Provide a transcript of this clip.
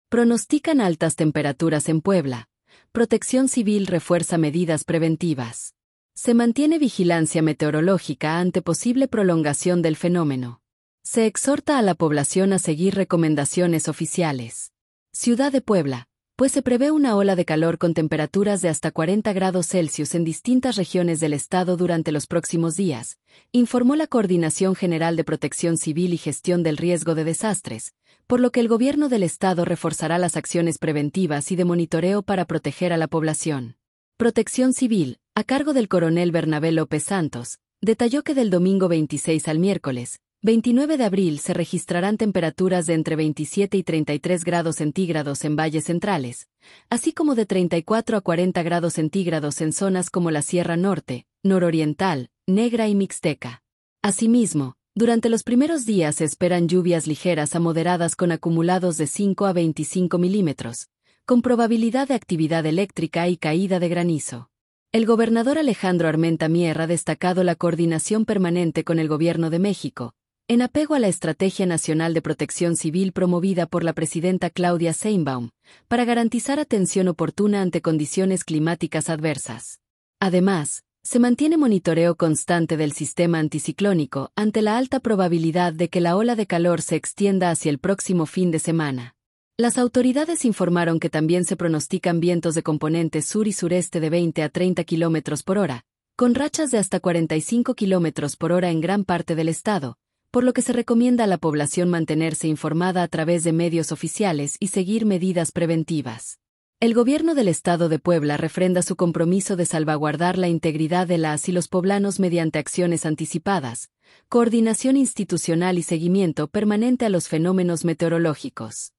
Pronostican altas temperaturas en Puebla. Protección Civil refuerza medidas preventivas. Se mantiene vigilancia meteorológica ante posible prolongación del fenómeno. Se exhorta a la población a seguir recomendaciones oficiales. Ciudad de Puebla, pues se prevé una ola de calor con temperaturas de hasta 40 grados Celsius en distintas regiones del estado durante los próximos días, informó la Coordinación General de Protección Civil y Gestión del Riesgo de Desastres, por lo que el gobierno del estado reforzará las acciones preventivas y de monitoreo para proteger a la población. Protección Civil, a cargo del coronel Bernabé López Santos, detalló que del domingo 26 al miércoles 29 de abril se registrarán temperaturas de entre 27 y 33 grados centígrados en valles centrales, así como de 34 a 40 grados centígrados en zonas como la Sierra Norte, Nororiental, Negra y Mixteca. Asimismo, durante los primeros días se esperan lluvias ligeras a moderadas con acumulados de 5 a 25 milímetros, con probabilidad de actividad eléctrica y caída de granizo. El gobernador Alejandro Armenta Mier ha destacado la coordinación permanente con el Gobierno de México, en apego a la Estrategia Nacional de Protección Civil promovida por la presidenta Claudia Sheinbaum, para garantizar atención oportuna ante condiciones climáticas adversas. Además, se mantiene monitoreo constante del sistema anticiclónico ante la alta probabilidad de que la ola de calor se extienda hacia el próximo fin de semana. Las autoridades informaron que también se pronostican vientos de componente sur y sureste de 20 a 30 km por hora, con rachas de hasta 45 km por hora en gran parte del estado, por lo que se recomienda a la población mantenerse informada a través de medios oficiales y seguir medidas preventivas. El gobierno del estado de Puebla refrenda su compromiso de salvaguardar la integridad de las y los poblanos mediante acciones anticipadas, coordinación institucional y seguimiento permanente a los fenómenos meteorológicos.